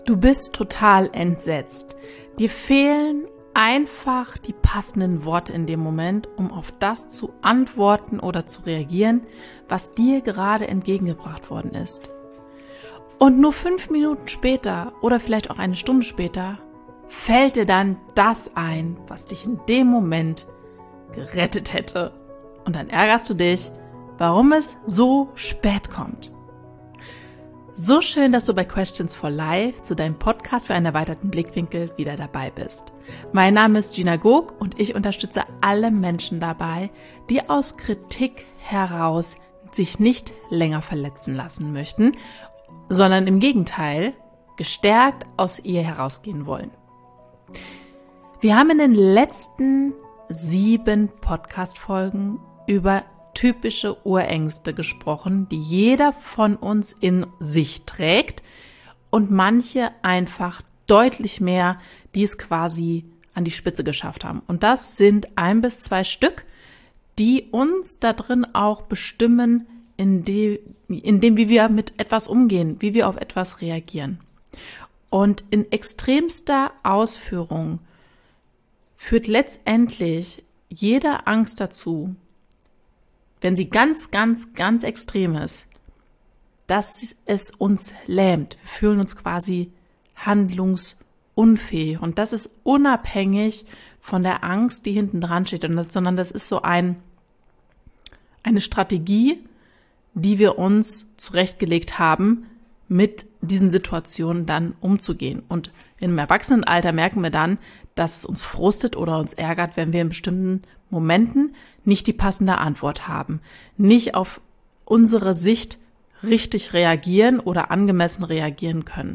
Du bist total entsetzt. Dir fehlen einfach die passenden Worte in dem Moment, um auf das zu antworten oder zu reagieren, was dir gerade entgegengebracht worden ist. Und nur 5 Minuten später oder vielleicht auch eine Stunde später fällt dir dann das ein, was dich in dem Moment gerettet hätte. Und dann ärgerst du dich, warum es so spät kommt. So schön, dass du bei Questions for Life zu deinem Podcast für einen erweiterten Blickwinkel wieder dabei bist. Mein Name ist Gina Gog und ich unterstütze alle Menschen dabei, die aus Kritik heraus sich nicht länger verletzen lassen möchten, sondern im Gegenteil gestärkt aus ihr herausgehen wollen. Wir haben in den letzten 7 Podcast-Folgen über typische Urängste gesprochen, die jeder von uns in sich trägt und manche einfach deutlich mehr, die es quasi an die Spitze geschafft haben. Und das sind 1 bis 2 Stück, die uns da drin auch bestimmen, in dem, wie wir mit etwas umgehen, wie wir auf etwas reagieren. Und in extremster Ausführung führt letztendlich jede Angst dazu, wenn sie ganz, ganz, ganz extrem ist, dass es uns lähmt. Wir fühlen uns quasi handlungsunfähig. Und das ist unabhängig von der Angst, die hinten dran steht, sondern das ist so eine Strategie, die wir uns zurechtgelegt haben, mit diesen Situationen dann umzugehen. Und im Erwachsenenalter merken wir dann, dass es uns frustet oder uns ärgert, wenn wir in bestimmten Momenten nicht die passende Antwort haben, nicht auf unsere Sicht richtig reagieren oder angemessen reagieren können.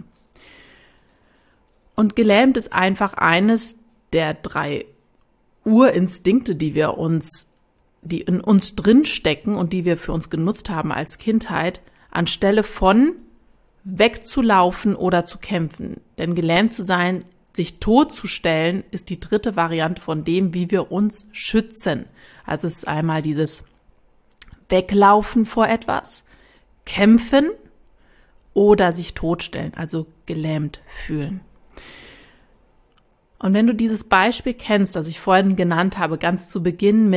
Und gelähmt ist einfach eines der 3 Urinstinkte, die in uns drinstecken und die wir für uns genutzt haben als Kindheit, anstelle von wegzulaufen oder zu kämpfen. Denn gelähmt zu sein, sich totzustellen, ist die 3. Variante von dem, wie wir uns schützen. Also es ist einmal dieses Weglaufen vor etwas, kämpfen oder sich totstellen, also gelähmt fühlen. Und wenn du dieses Beispiel kennst, das ich vorhin genannt habe, ganz zu Beginn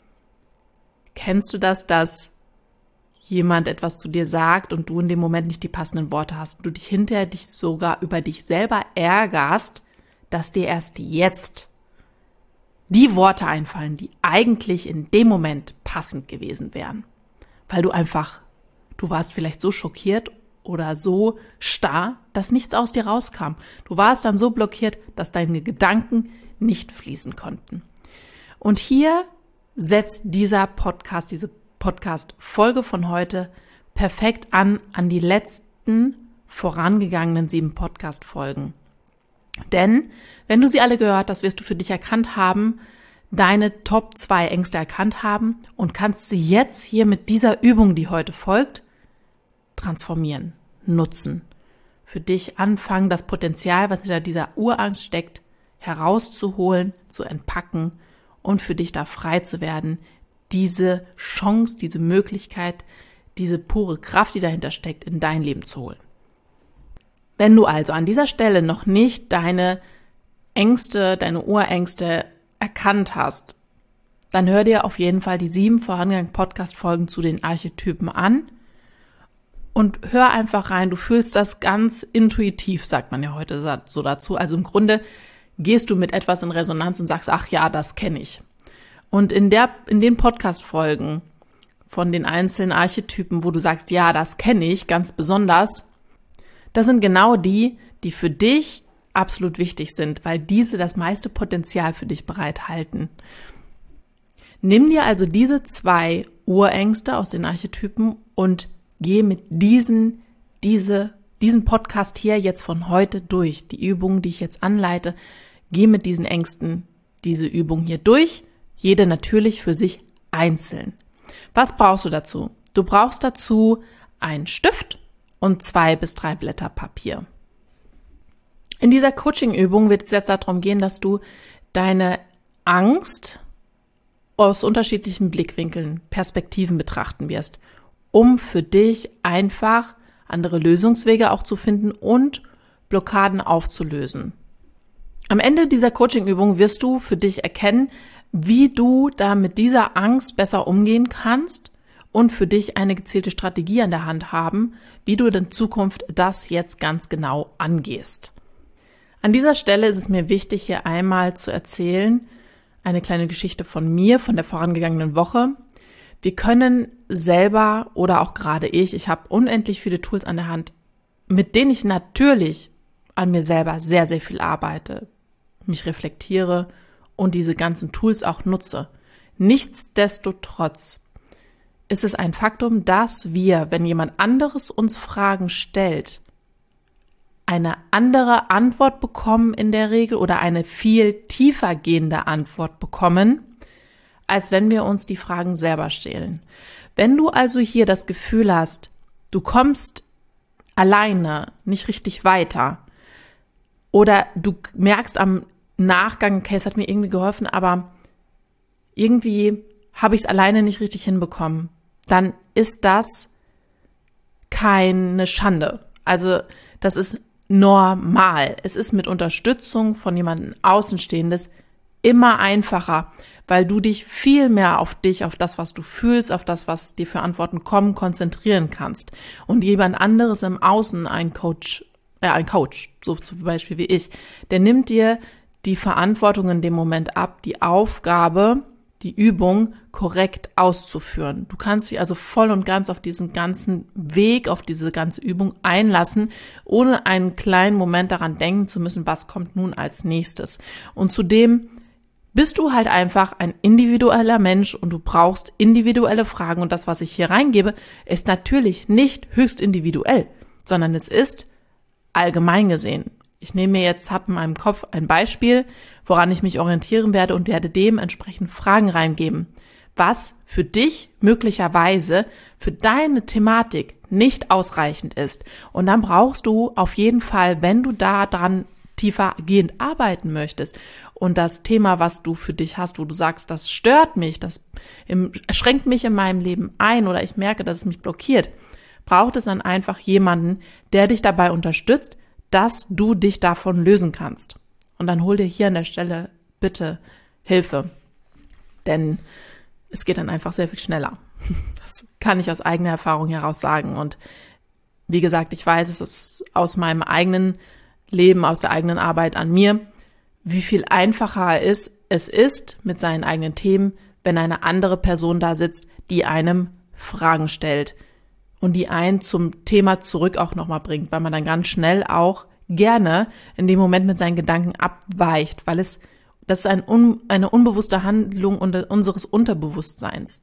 kennst du das, dass jemand etwas zu dir sagt und du in dem Moment nicht die passenden Worte hast, du dich hinterher sogar über dich selber ärgerst, dass dir erst jetzt die Worte einfallen, die eigentlich in dem Moment passend gewesen wären. Weil du warst vielleicht so schockiert oder so starr, dass nichts aus dir rauskam. Du warst dann so blockiert, dass deine Gedanken nicht fließen konnten. Und hier setzt diese Podcast-Folge von heute perfekt an die letzten vorangegangenen 7 Podcast-Folgen. Denn wenn du sie alle gehört hast, wirst du für dich erkannt haben, deine Top 2 Ängste erkannt haben und kannst sie jetzt hier mit dieser Übung, die heute folgt, transformieren, nutzen. Für dich anfangen, das Potenzial, was hinter dieser Urangst steckt, herauszuholen, zu entpacken und für dich da frei zu werden, diese Chance, diese Möglichkeit, diese pure Kraft, die dahinter steckt, in dein Leben zu holen. Wenn du also an dieser Stelle noch nicht deine Ängste, deine Urängste erkannt hast, dann hör dir auf jeden Fall die 7 vorangegangenen Podcast-Folgen zu den Archetypen an und hör einfach rein. Du fühlst das ganz intuitiv, sagt man ja heute so dazu. Also im Grunde gehst du mit etwas in Resonanz und sagst, ach ja, das kenne ich. Und in den Podcast-Folgen von den einzelnen Archetypen, wo du sagst, ja, das kenne ich ganz besonders, das sind genau die für dich absolut wichtig sind, weil diese das meiste Potenzial für dich bereithalten. Nimm dir also diese 2 Urängste aus den Archetypen und geh mit diesen Podcast hier jetzt von heute durch. Die Übung, die ich jetzt anleite, geh mit diesen Ängsten diese Übung hier durch. Jede natürlich für sich einzeln. Was brauchst du dazu? Du brauchst dazu einen Stift und 2 bis 3 Blätter Papier. In dieser Coaching-Übung wird es jetzt darum gehen, dass du deine Angst aus unterschiedlichen Blickwinkeln, Perspektiven betrachten wirst, um für dich einfach andere Lösungswege auch zu finden und Blockaden aufzulösen. Am Ende dieser Coaching-Übung wirst du für dich erkennen, wie du da mit dieser Angst besser umgehen kannst und für dich eine gezielte Strategie an der Hand haben, wie du in Zukunft das jetzt ganz genau angehst. An dieser Stelle ist es mir wichtig, hier einmal zu erzählen, eine kleine Geschichte von mir, von der vorangegangenen Woche. Wir können selber oder auch gerade ich habe unendlich viele Tools an der Hand, mit denen ich natürlich an mir selber sehr, sehr viel arbeite, mich reflektiere und diese ganzen Tools auch nutze. Nichtsdestotrotz ist es ein Faktum, dass wir, wenn jemand anderes uns Fragen stellt, eine andere Antwort bekommen in der Regel oder eine viel tiefer gehende Antwort bekommen, als wenn wir uns die Fragen selber stellen. Wenn du also hier das Gefühl hast, du kommst alleine nicht richtig weiter oder du merkst am Nachgang, okay, es hat mir irgendwie geholfen, aber irgendwie habe ich es alleine nicht richtig hinbekommen, dann ist das keine Schande. Also das ist normal. Es ist mit Unterstützung von jemandem Außenstehendes immer einfacher, weil du dich viel mehr auf das, was du fühlst, auf das, was dir für Antworten kommen, konzentrieren kannst. Und jemand anderes im Außen, ein Coach, so zum Beispiel wie ich, der nimmt dir die Verantwortung in dem Moment ab, die Aufgabe, die Übung korrekt auszuführen. Du kannst dich also voll und ganz auf diesen ganzen Weg, auf diese ganze Übung einlassen, ohne einen kleinen Moment daran denken zu müssen, was kommt nun als nächstes. Und zudem bist du halt einfach ein individueller Mensch und du brauchst individuelle Fragen. Und das, was ich hier reingebe, ist natürlich nicht höchst individuell, sondern es ist allgemein gesehen. Ich nehme mir jetzt, habe in meinem Kopf ein Beispiel, woran ich mich orientieren werde und werde dementsprechend Fragen reingeben, was für dich möglicherweise für deine Thematik nicht ausreichend ist. Und dann brauchst du auf jeden Fall, wenn du da dran tiefergehend arbeiten möchtest und das Thema, was du für dich hast, wo du sagst, das stört mich, das schränkt mich in meinem Leben ein oder ich merke, dass es mich blockiert, braucht es dann einfach jemanden, der dich dabei unterstützt, dass du dich davon lösen kannst. Und dann hol dir hier an der Stelle bitte Hilfe, denn es geht dann einfach sehr viel schneller. Das kann ich aus eigener Erfahrung heraus sagen. Und wie gesagt, ich weiß es ist aus meinem eigenen Leben, aus der eigenen Arbeit an mir, wie viel einfacher es ist mit seinen eigenen Themen, wenn eine andere Person da sitzt, die einem Fragen stellt und die einen zum Thema zurück auch nochmal bringt, weil man dann ganz schnell auch gerne in dem Moment mit seinen Gedanken abweicht, weil das ist eine unbewusste Handlung unseres Unterbewusstseins.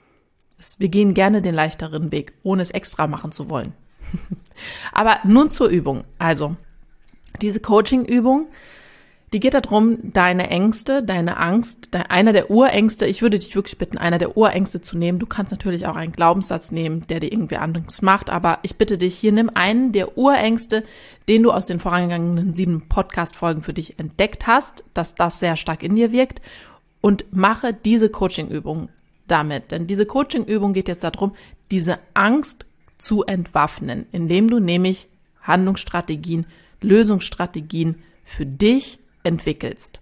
Wir gehen gerne den leichteren Weg, ohne es extra machen zu wollen. Aber nun zur Übung. Also, diese Coaching-Übung, die geht darum, deine Ängste, deine Angst, einer der Urängste, ich würde dich wirklich bitten, einer der Urängste zu nehmen. Du kannst natürlich auch einen Glaubenssatz nehmen, der dir irgendwie Angst macht, aber ich bitte dich, hier nimm einen der Urängste, den du aus den vorangegangenen 7 Podcast-Folgen für dich entdeckt hast, dass das sehr stark in dir wirkt und mache diese Coaching-Übung damit. Denn diese Coaching-Übung geht jetzt darum, diese Angst zu entwaffnen, indem du nämlich Handlungsstrategien, Lösungsstrategien für dich entwickelst.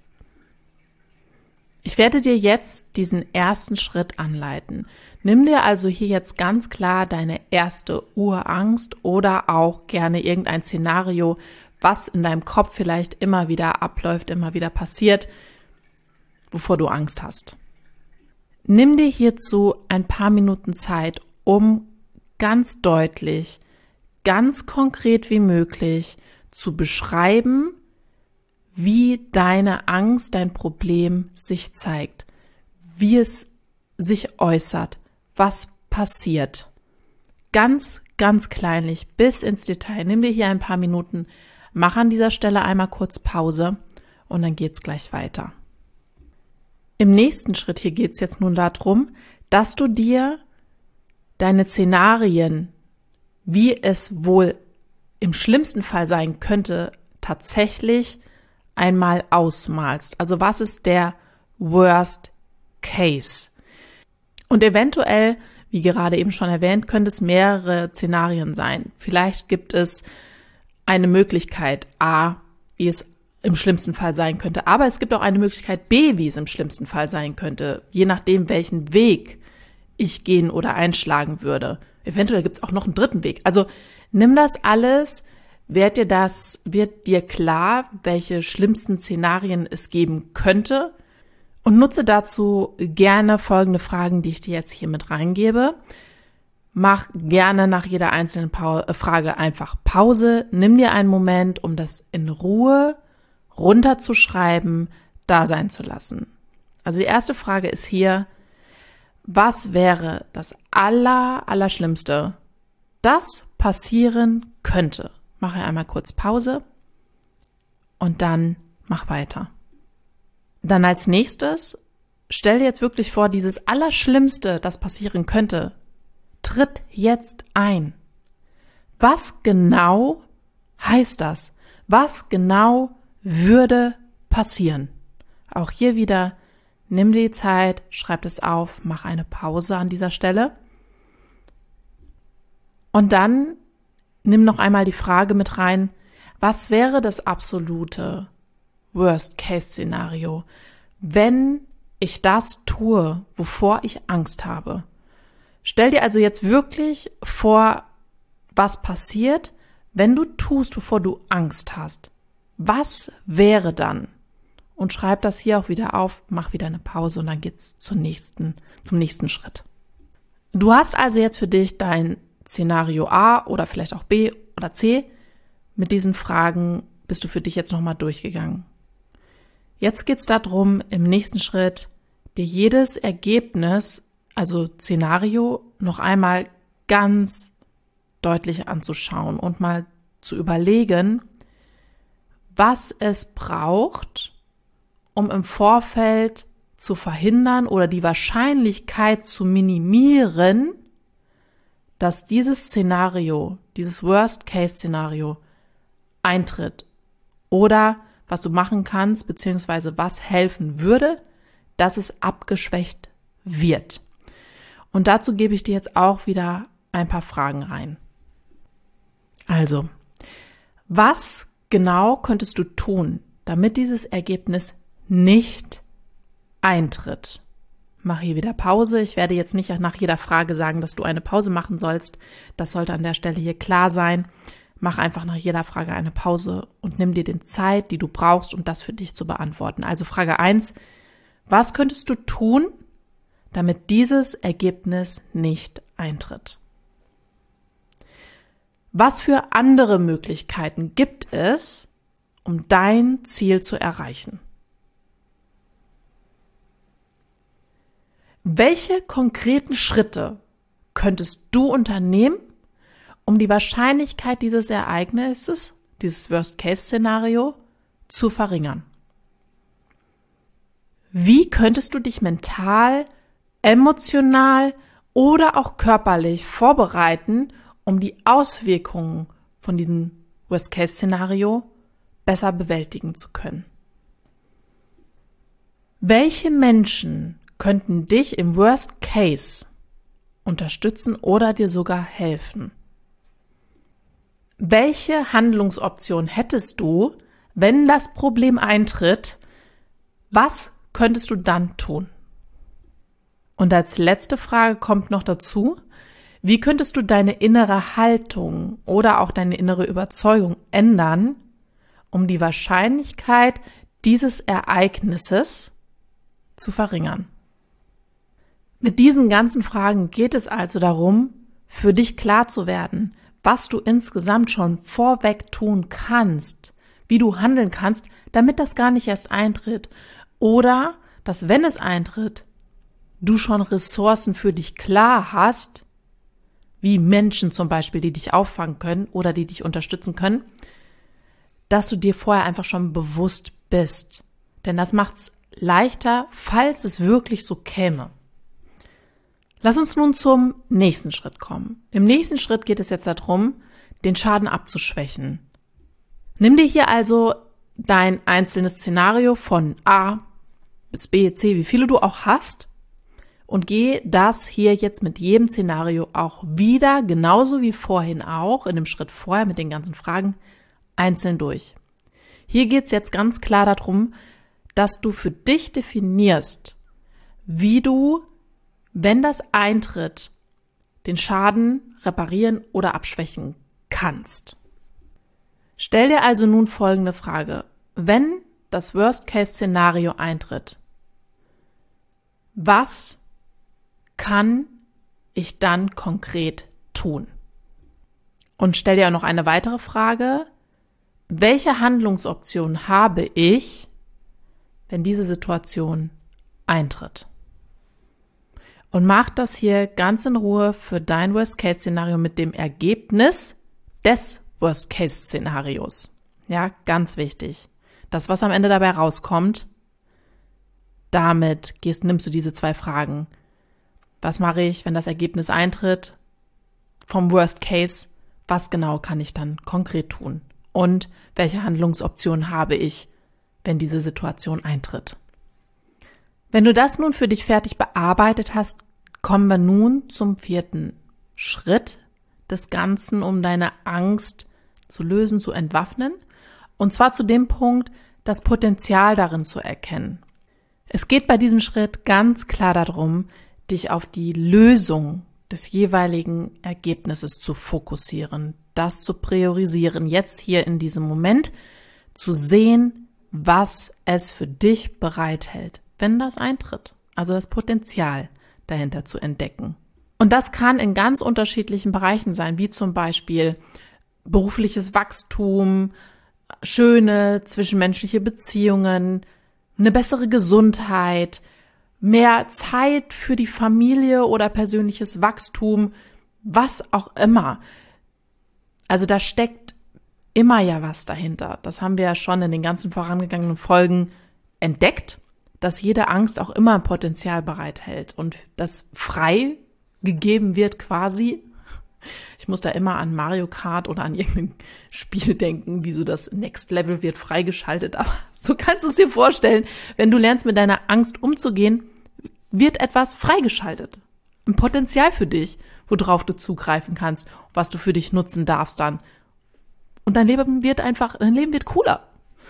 Ich werde dir jetzt diesen ersten Schritt anleiten. Nimm dir also hier jetzt ganz klar deine erste Urangst oder auch gerne irgendein Szenario, was in deinem Kopf vielleicht immer wieder abläuft, immer wieder passiert, wovor du Angst hast. Nimm dir hierzu ein paar Minuten Zeit, um ganz deutlich, ganz konkret wie möglich zu beschreiben, wie deine Angst, dein Problem sich zeigt, wie es sich äußert, was passiert. Ganz, ganz kleinlich bis ins Detail. Nimm dir hier ein paar Minuten, mach an dieser Stelle einmal kurz Pause und dann geht's gleich weiter. Im nächsten Schritt hier geht's jetzt nun darum, dass du dir deine Szenarien, wie es wohl im schlimmsten Fall sein könnte, tatsächlich einmal ausmalst. Also was ist der Worst Case? Und eventuell, wie gerade eben schon erwähnt, könnte es mehrere Szenarien sein. Vielleicht gibt es eine Möglichkeit A, wie es im schlimmsten Fall sein könnte, aber es gibt auch eine Möglichkeit B, wie es im schlimmsten Fall sein könnte, je nachdem, welchen Weg ich gehen oder einschlagen würde. Eventuell gibt es auch noch einen dritten Weg. Also nimm das alles, wird dir klar, welche schlimmsten Szenarien es geben könnte, und nutze dazu gerne folgende Fragen, die ich dir jetzt hier mit reingebe. Mach gerne nach jeder einzelnen Frage einfach Pause. Nimm dir einen Moment, um das in Ruhe runterzuschreiben, da sein zu lassen. Also die erste Frage ist hier: Was wäre das Allerschlimmste, das passieren könnte? Mache einmal kurz Pause und dann mach weiter. Dann als nächstes, stell dir jetzt wirklich vor, dieses Allerschlimmste, das passieren könnte, tritt jetzt ein. Was genau heißt das? Was genau würde passieren? Auch hier wieder, nimm dir die Zeit, schreib es auf, mach eine Pause an dieser Stelle. Und dann nimm noch einmal die Frage mit rein: Was wäre das absolute Worst-Case-Szenario, wenn ich das tue, wovor ich Angst habe? Stell dir also jetzt wirklich vor, was passiert, wenn du tust, wovor du Angst hast. Was wäre dann? Und schreib das hier auch wieder auf, mach wieder eine Pause und dann geht's zum nächsten Schritt. Du hast also jetzt für dich dein Szenario A oder vielleicht auch B oder C. Mit diesen Fragen bist du für dich jetzt nochmal durchgegangen. Jetzt geht's darum, im nächsten Schritt dir jedes Ergebnis, also Szenario, noch einmal ganz deutlich anzuschauen und mal zu überlegen, was es braucht, um im Vorfeld zu verhindern oder die Wahrscheinlichkeit zu minimieren, dass dieses Szenario, dieses Worst-Case-Szenario eintritt. Oder was du machen kannst, beziehungsweise was helfen würde, dass es abgeschwächt wird. Und dazu gebe ich dir jetzt auch wieder ein paar Fragen rein. Also, was genau könntest du tun, damit dieses Ergebnis nicht eintritt? Mach hier wieder Pause. Ich werde jetzt nicht nach jeder Frage sagen, dass du eine Pause machen sollst. Das sollte an der Stelle hier klar sein. Mach einfach nach jeder Frage eine Pause und nimm dir die Zeit, die du brauchst, um das für dich zu beantworten. Also Frage 1, was könntest du tun, damit dieses Ergebnis nicht eintritt? Was für andere Möglichkeiten gibt es, um dein Ziel zu erreichen? Welche konkreten Schritte könntest du unternehmen, um die Wahrscheinlichkeit dieses Ereignisses, dieses Worst-Case-Szenario, zu verringern? Wie könntest du dich mental, emotional oder auch körperlich vorbereiten, um die Auswirkungen von diesem Worst-Case-Szenario besser bewältigen zu können? Welche Menschen könnten dich im Worst Case unterstützen oder dir sogar helfen? Welche Handlungsoption hättest du, wenn das Problem eintritt? Was könntest du dann tun? Und als letzte Frage kommt noch dazu: Wie könntest du deine innere Haltung oder auch deine innere Überzeugung ändern, um die Wahrscheinlichkeit dieses Ereignisses zu verringern? Mit diesen ganzen Fragen geht es also darum, für dich klar zu werden, was du insgesamt schon vorweg tun kannst, wie du handeln kannst, damit das gar nicht erst eintritt. Oder, dass wenn es eintritt, du schon Ressourcen für dich klar hast, wie Menschen zum Beispiel, die dich auffangen können oder die dich unterstützen können, dass du dir vorher einfach schon bewusst bist. Denn das macht es leichter, falls es wirklich so käme. Lass uns nun zum nächsten Schritt kommen. Im nächsten Schritt geht es jetzt darum, den Schaden abzuschwächen. Nimm dir hier also dein einzelnes Szenario von A bis B, C, wie viele du auch hast, und geh das hier jetzt mit jedem Szenario auch wieder, genauso wie vorhin auch, in dem Schritt vorher mit den ganzen Fragen, einzeln durch. Hier geht es jetzt ganz klar darum, dass du für dich definierst, wie du, wenn das eintritt, den Schaden reparieren oder abschwächen kannst. Stell dir also nun folgende Frage. Wenn das Worst-Case-Szenario eintritt, was kann ich dann konkret tun? Und stell dir auch noch eine weitere Frage. Welche Handlungsoption habe ich, wenn diese Situation eintritt? Und mach das hier ganz in Ruhe für dein Worst-Case-Szenario mit dem Ergebnis des Worst-Case-Szenarios. Ja, ganz wichtig. Das, was am Ende dabei rauskommt, damit nimmst du diese 2 Fragen. Was mache ich, wenn das Ergebnis eintritt vom Worst-Case? Was genau kann ich dann konkret tun? Und welche Handlungsoptionen habe ich, wenn diese Situation eintritt? Wenn du das nun für dich fertig bearbeitet hast, kommen wir nun zum 4. Schritt des Ganzen, um deine Angst zu lösen, zu entwaffnen. Und zwar zu dem Punkt, das Potenzial darin zu erkennen. Es geht bei diesem Schritt ganz klar darum, dich auf die Lösung des jeweiligen Ergebnisses zu fokussieren, das zu priorisieren, jetzt hier in diesem Moment zu sehen, was es für dich bereithält, wenn das eintritt. Also das Potenzial dahinter zu entdecken. Und das kann in ganz unterschiedlichen Bereichen sein, wie zum Beispiel berufliches Wachstum, schöne zwischenmenschliche Beziehungen, eine bessere Gesundheit, mehr Zeit für die Familie oder persönliches Wachstum, was auch immer. Also da steckt immer ja was dahinter. Das haben wir ja schon in den ganzen vorangegangenen Folgen entdeckt, dass jede Angst auch immer ein Potenzial bereithält und das frei gegeben wird quasi. Ich muss da immer an Mario Kart oder an irgendein Spiel denken, wie so das Next Level wird freigeschaltet. Aber so kannst du es dir vorstellen, wenn du lernst, mit deiner Angst umzugehen, wird etwas freigeschaltet. Ein Potenzial für dich, worauf du zugreifen kannst, was du für dich nutzen darfst dann. Und dein Leben wird cooler.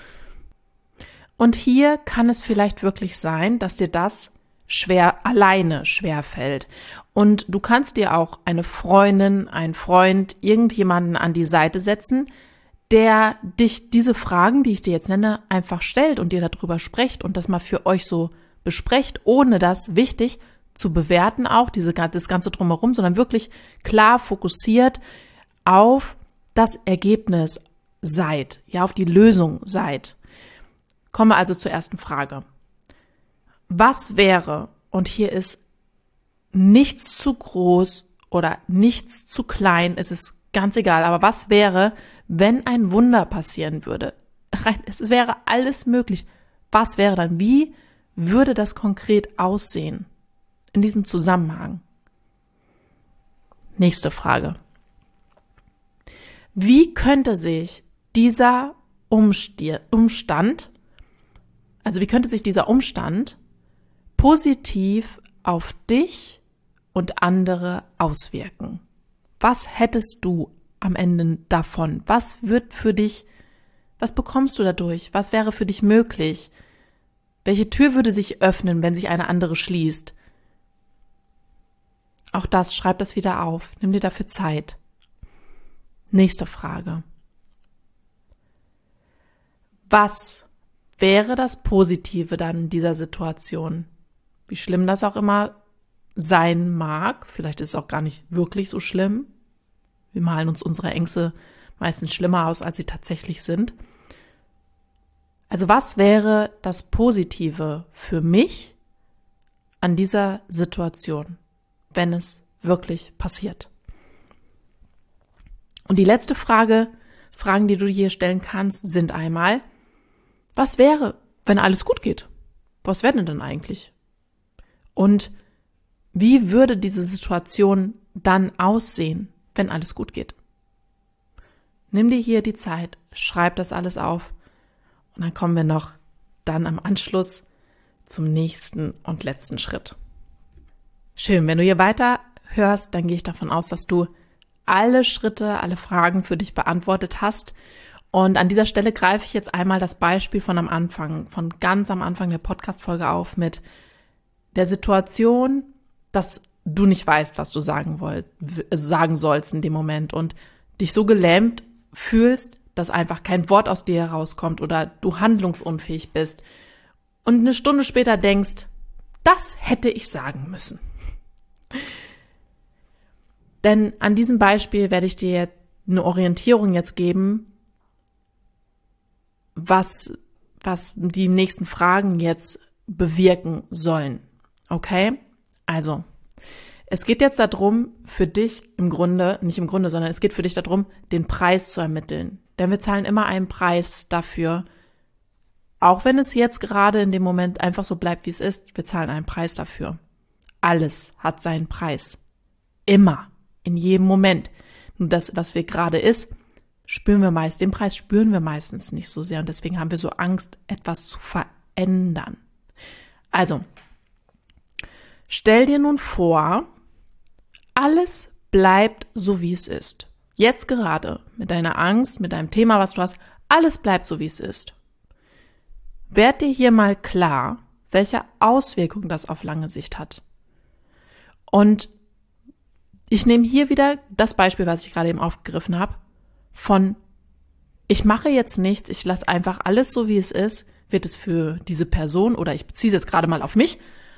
Und hier kann es vielleicht wirklich sein, dass dir das alleine schwer fällt. Und du kannst dir auch eine Freundin, einen Freund, irgendjemanden an die Seite setzen, der dich diese Fragen, die ich dir jetzt nenne, einfach stellt und dir darüber spricht und das mal für euch so besprecht, ohne das wichtig zu bewerten auch, das Ganze drumherum, sondern wirklich klar fokussiert auf das Ergebnis seid, ja, auf die Lösung seid. Kommen wir also zur ersten Frage. Was wäre, und hier ist nichts zu groß oder nichts zu klein, es ist ganz egal, aber was wäre, wenn ein Wunder passieren würde? Es wäre alles möglich. Was wäre dann? Wie würde das konkret aussehen in diesem Zusammenhang? Nächste Frage. Wie könnte sich dieser Umstand positiv auf dich und andere auswirken? Was hättest du am Ende davon? Was bekommst du dadurch? Was wäre für dich möglich? Welche Tür würde sich öffnen, wenn sich eine andere schließt? Auch das, schreib das wieder auf. Nimm dir dafür Zeit. Nächste Frage. Was wäre das Positive dann in dieser Situation? Wie schlimm das auch immer sein mag, vielleicht ist es auch gar nicht wirklich so schlimm. Wir malen uns unsere Ängste meistens schlimmer aus, als sie tatsächlich sind. Also was wäre das Positive für mich an dieser Situation, wenn es wirklich passiert? Und die letzte Fragen, die du hier stellen kannst, sind einmal, was wäre, wenn alles gut geht? Was wäre denn dann eigentlich? Und wie würde diese Situation dann aussehen, wenn alles gut geht? Nimm dir hier die Zeit, schreib das alles auf und dann kommen wir noch dann am Anschluss zum nächsten und letzten Schritt. Schön, wenn du hier weiter hörst, dann gehe ich davon aus, dass du alle Schritte, alle Fragen für dich beantwortet hast Und an dieser Stelle greife ich jetzt einmal das Beispiel von ganz am Anfang der Podcast-Folge auf mit der Situation, dass du nicht weißt, was du sagen sollst in dem Moment und dich so gelähmt fühlst, dass einfach kein Wort aus dir herauskommt oder du handlungsunfähig bist und eine Stunde später denkst, das hätte ich sagen müssen. Denn an diesem Beispiel werde ich dir eine Orientierung jetzt geben, was die nächsten Fragen jetzt bewirken sollen. Okay? Also, es geht jetzt darum, für dich sondern es geht für dich darum, den Preis zu ermitteln. Denn wir zahlen immer einen Preis dafür, auch wenn es jetzt gerade in dem Moment einfach so bleibt, wie es ist, wir zahlen einen Preis dafür. Alles hat seinen Preis. Immer. In jedem Moment. Nur das, was wir gerade ist, den Preis spüren wir meistens nicht so sehr und deswegen haben wir so Angst, etwas zu verändern. Also, stell dir nun vor, alles bleibt so, wie es ist. Jetzt gerade, mit deiner Angst, mit deinem Thema, was du hast, alles bleibt so, wie es ist. Werd dir hier mal klar, welche Auswirkungen das auf lange Sicht hat. Und ich nehme hier wieder das Beispiel, was ich gerade eben aufgegriffen habe, von ich mache jetzt nichts, ich lasse einfach alles so, wie es ist, wird es für diese Person, oder ich beziehe es jetzt gerade mal auf mich,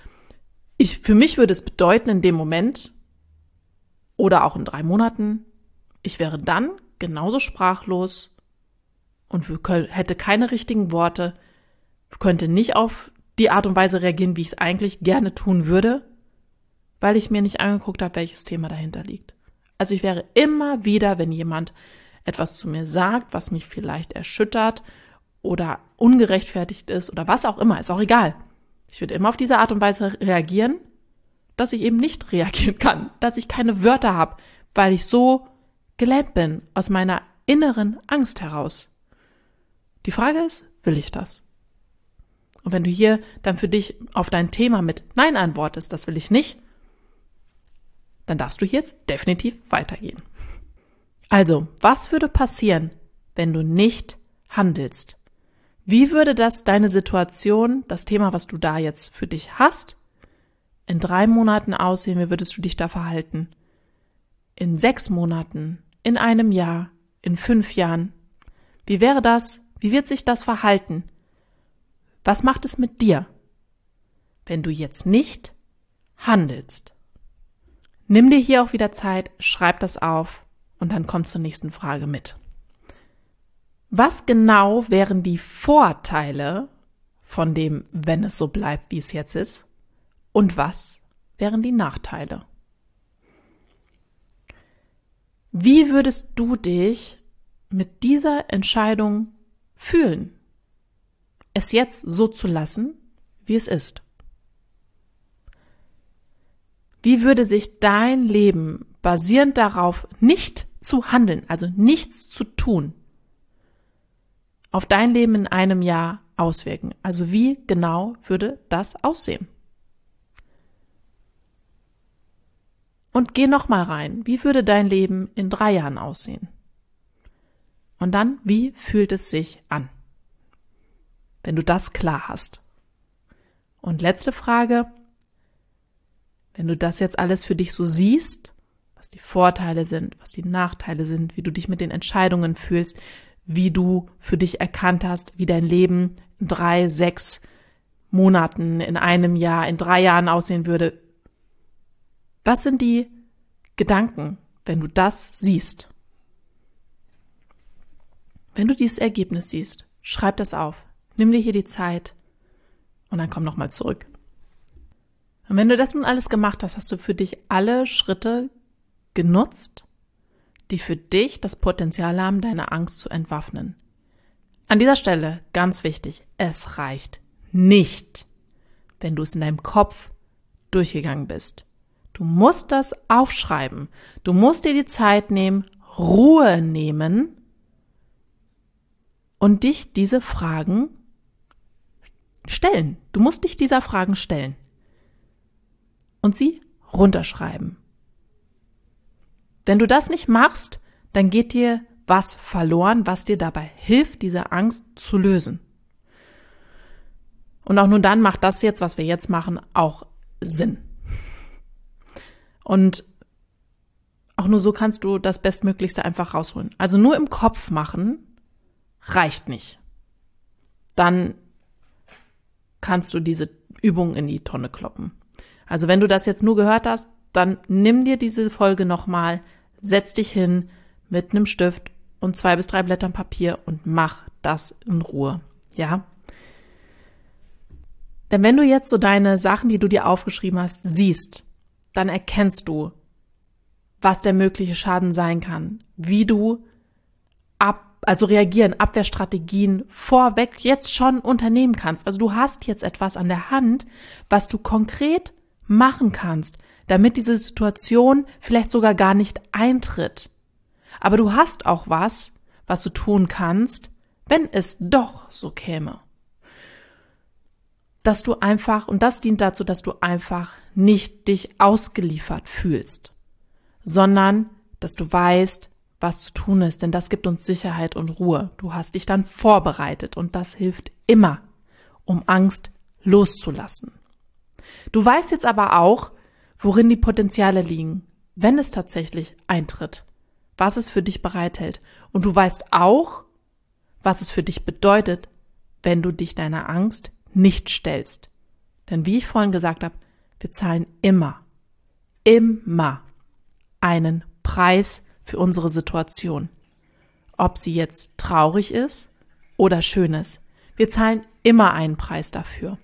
für mich würde es bedeuten in dem Moment oder auch in 3 Monaten, ich wäre dann genauso sprachlos und hätte keine richtigen Worte, könnte nicht auf die Art und Weise reagieren, wie ich es eigentlich gerne tun würde, weil ich mir nicht angeguckt habe, welches Thema dahinter liegt. Also ich wäre immer wieder, wenn jemand etwas zu mir sagt, was mich vielleicht erschüttert oder ungerechtfertigt ist oder was auch immer, ist auch egal. Ich würde immer auf diese Art und Weise reagieren, dass ich eben nicht reagieren kann, dass ich keine Wörter habe, weil ich so gelähmt bin aus meiner inneren Angst heraus. Die Frage ist, will ich das? Und wenn du hier dann für dich auf dein Thema mit Nein antwortest, das will ich nicht, dann darfst du jetzt definitiv weitergehen. Also, was würde passieren, wenn du nicht handelst? Wie würde das deine Situation, das Thema, was du da jetzt für dich hast, in 3 Monaten aussehen? Wie würdest du dich da verhalten? In 6 Monaten, in 1 Jahr, in 5 Jahren? Wie wäre das? Wie wird sich das verhalten? Was macht es mit dir, wenn du jetzt nicht handelst? Nimm dir hier auch wieder Zeit, schreib das auf und dann komm zur nächsten Frage mit. Was genau wären die Vorteile von dem, wenn es so bleibt, wie es jetzt ist? Und was wären die Nachteile? Wie würdest du dich mit dieser Entscheidung fühlen, es jetzt so zu lassen, wie es ist? Wie würde sich dein Leben basierend darauf, nicht zu handeln, also nichts zu tun, auf dein Leben in 1 Jahr auswirken? Also wie genau würde das aussehen? Und geh nochmal rein. Wie würde dein Leben in 3 Jahren aussehen? Und dann, wie fühlt es sich an, wenn du das klar hast? Und letzte Frage: Wenn du das jetzt alles für dich so siehst, was die Vorteile sind, was die Nachteile sind, wie du dich mit den Entscheidungen fühlst, wie du für dich erkannt hast, wie dein Leben in 3, 6 Monaten, in 1 Jahr, in 3 Jahren aussehen würde. Was sind die Gedanken, wenn du das siehst? Wenn du dieses Ergebnis siehst, schreib das auf. Nimm dir hier die Zeit und dann komm nochmal zurück. Und wenn du das nun alles gemacht hast, hast du für dich alle Schritte genutzt, die für dich das Potenzial haben, deine Angst zu entwaffnen. An dieser Stelle, ganz wichtig, es reicht nicht, wenn du es in deinem Kopf durchgegangen bist. Du musst das aufschreiben. Du musst dir die Zeit nehmen, Ruhe nehmen und dich diese Fragen stellen. Du musst dich dieser Fragen stellen und sie runterschreiben. Wenn du das nicht machst, dann geht dir was verloren, was dir dabei hilft, diese Angst zu lösen. Und auch nur dann macht das jetzt, was wir jetzt machen, auch Sinn. Und auch nur so kannst du das Bestmöglichste einfach rausholen. Also nur im Kopf machen reicht nicht. Dann kannst du diese Übung in die Tonne kloppen. Also wenn du das jetzt nur gehört hast, dann nimm dir diese Folge nochmal, setz dich hin mit einem Stift und 2 bis 3 Blättern Papier und mach das in Ruhe. Ja? Denn wenn du jetzt so deine Sachen, die du dir aufgeschrieben hast, siehst, dann erkennst du, was der mögliche Schaden sein kann, wie du reagieren, Abwehrstrategien vorweg jetzt schon unternehmen kannst. Also du hast jetzt etwas an der Hand, was du konkret machen kannst, damit diese Situation vielleicht sogar gar nicht eintritt. Aber du hast auch was du tun kannst, wenn es doch so käme. Dass du einfach, und das dient dazu, dass du einfach nicht dich ausgeliefert fühlst, sondern dass du weißt, was zu tun ist, denn das gibt uns Sicherheit und Ruhe. Du hast dich dann vorbereitet und das hilft immer, um Angst loszulassen. Du weißt jetzt aber auch, worin die Potenziale liegen, wenn es tatsächlich eintritt, was es für dich bereithält. Und du weißt auch, was es für dich bedeutet, wenn du dich deiner Angst nicht stellst. Denn wie ich vorhin gesagt habe, wir zahlen immer einen Preis für unsere Situation. Ob sie jetzt traurig ist oder schön ist. Wir zahlen immer einen Preis dafür.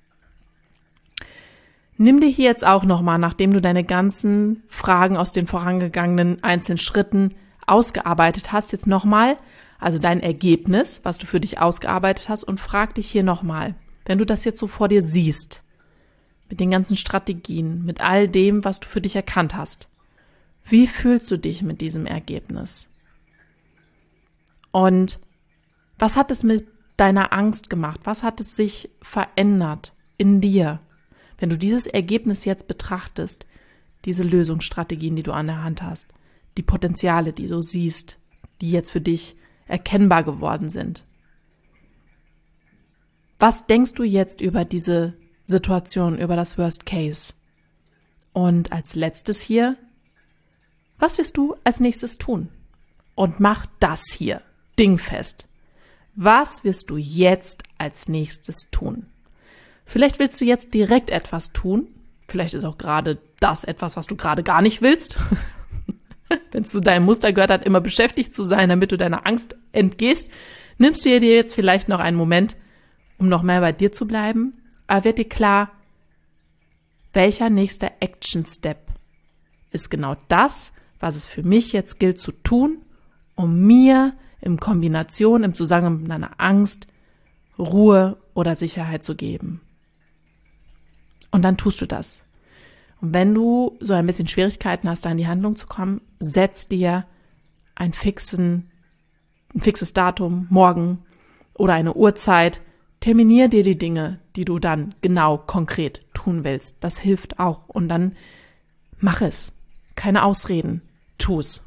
Nimm dir hier jetzt auch nochmal, nachdem du deine ganzen Fragen aus den vorangegangenen einzelnen Schritten ausgearbeitet hast, jetzt nochmal, also dein Ergebnis, was du für dich ausgearbeitet hast, und frag dich hier nochmal, wenn du das jetzt so vor dir siehst, mit den ganzen Strategien, mit all dem, was du für dich erkannt hast, wie fühlst du dich mit diesem Ergebnis? Und was hat es mit deiner Angst gemacht? Was hat es sich verändert in dir? Wenn du dieses Ergebnis jetzt betrachtest, diese Lösungsstrategien, die du an der Hand hast, die Potenziale, die du siehst, die jetzt für dich erkennbar geworden sind. Was denkst du jetzt über diese Situation, über das Worst Case? Und als letztes hier, was wirst du als nächstes tun? Und mach das hier dingfest. Was wirst du jetzt als nächstes tun? Vielleicht willst du jetzt direkt etwas tun. Vielleicht ist auch gerade das etwas, was du gerade gar nicht willst. Wenn es zu deinem Muster gehört hat, immer beschäftigt zu sein, damit du deiner Angst entgehst, nimmst du dir jetzt vielleicht noch einen Moment, um noch mehr bei dir zu bleiben. Aber wird dir klar, welcher nächste Action-Step ist genau das, was es für mich jetzt gilt zu tun, um mir in Kombination, im Zusammenhang mit meiner Angst, Ruhe oder Sicherheit zu geben. Und dann tust du das. Und wenn du so ein bisschen Schwierigkeiten hast, da in die Handlung zu kommen, setz dir ein fixes Datum, morgen oder eine Uhrzeit. Terminier dir die Dinge, die du dann genau konkret tun willst. Das hilft auch. Und dann mach es. Keine Ausreden. Tu es.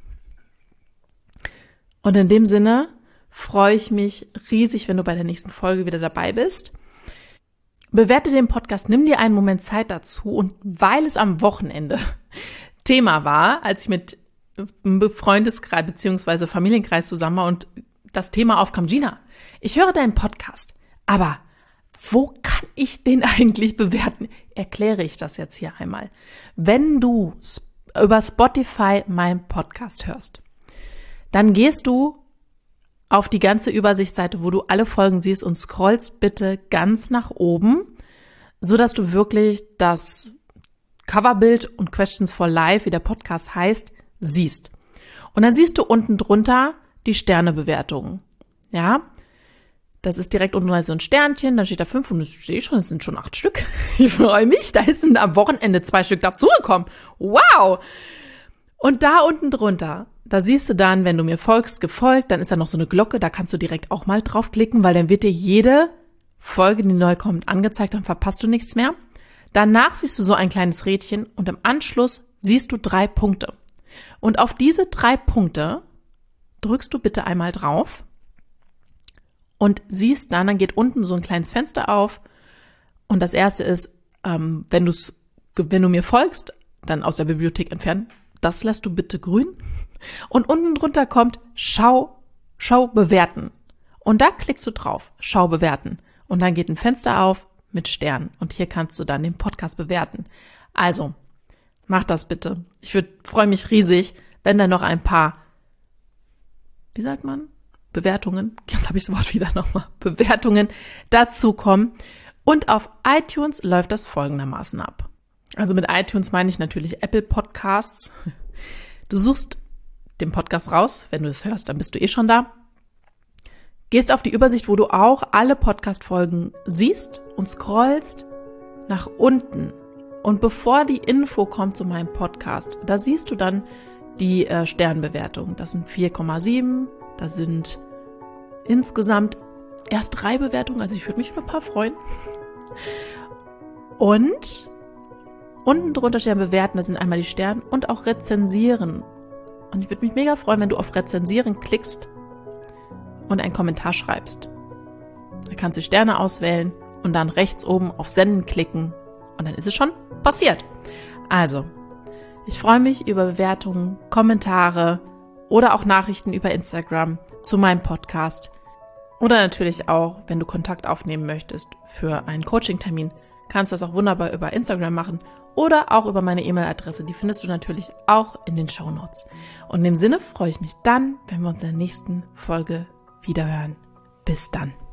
Und in dem Sinne freue ich mich riesig, wenn du bei der nächsten Folge wieder dabei bist. Bewerte den Podcast, nimm dir einen Moment Zeit dazu, und weil es am Wochenende Thema war, als ich mit einem Freundeskreis bzw. Familienkreis zusammen war und das Thema aufkam, Gina, ich höre deinen Podcast, aber wo kann ich den eigentlich bewerten? Erkläre ich das jetzt hier einmal. Wenn du über Spotify meinen Podcast hörst, dann gehst du auf die ganze Übersichtsseite, wo du alle Folgen siehst, und scrollst bitte ganz nach oben, so dass du wirklich das Coverbild und Questions for Life, wie der Podcast heißt, siehst. Und dann siehst du unten drunter die Sternebewertungen. Ja, das ist direkt unten so ein Sternchen, dann steht da 5 und ich sehe schon, es sind schon 8 Stück. Ich freue mich, da sind am Wochenende 2 Stück dazugekommen. Wow! Und da unten drunter, da siehst du dann, wenn du mir folgst, gefolgt, dann ist da noch so eine Glocke, da kannst du direkt auch mal draufklicken, weil dann wird dir jede Folge, die neu kommt, angezeigt, dann verpasst du nichts mehr. Danach siehst du so ein kleines Rädchen und im Anschluss siehst du 3 Punkte. Und auf diese 3 Punkte drückst du bitte einmal drauf und siehst dann geht unten so ein kleines Fenster auf. Und das erste ist, wenn du mir folgst, dann aus der Bibliothek entfernen. Das lässt du bitte grün. Und unten drunter kommt Schau bewerten. Und da klickst du drauf, Schau bewerten. Und dann geht ein Fenster auf mit Sternen. Und hier kannst du dann den Podcast bewerten. Also, mach das bitte. Ich freue mich riesig, wenn da noch ein paar, wie sagt man? Bewertungen. Jetzt habe ich das Wort wieder nochmal. Bewertungen dazu kommen. Und auf iTunes läuft das folgendermaßen ab. Also mit iTunes meine ich natürlich Apple Podcasts. Du suchst den Podcast raus. Wenn du es hörst, dann bist du schon da. Gehst auf die Übersicht, wo du auch alle Podcast-Folgen siehst und scrollst nach unten. Und bevor die Info kommt zu meinem Podcast, da siehst du dann die Sternbewertung. Das sind 4,7. Das sind insgesamt erst 3 Bewertungen. Also ich würde mich über ein paar freuen. Und unten drunter stehen bewerten, das sind einmal die Sterne und auch rezensieren. Und ich würde mich mega freuen, wenn du auf rezensieren klickst und einen Kommentar schreibst. Da kannst du Sterne auswählen und dann rechts oben auf Senden klicken und dann ist es schon passiert. Also, ich freue mich über Bewertungen, Kommentare oder auch Nachrichten über Instagram zu meinem Podcast. Oder natürlich auch, wenn du Kontakt aufnehmen möchtest für einen Coaching-Termin, kannst du das auch wunderbar über Instagram machen oder auch über meine E-Mail-Adresse. Die findest du natürlich auch in den Shownotes. Und in dem Sinne freue ich mich dann, wenn wir uns in der nächsten Folge wiederhören. Bis dann.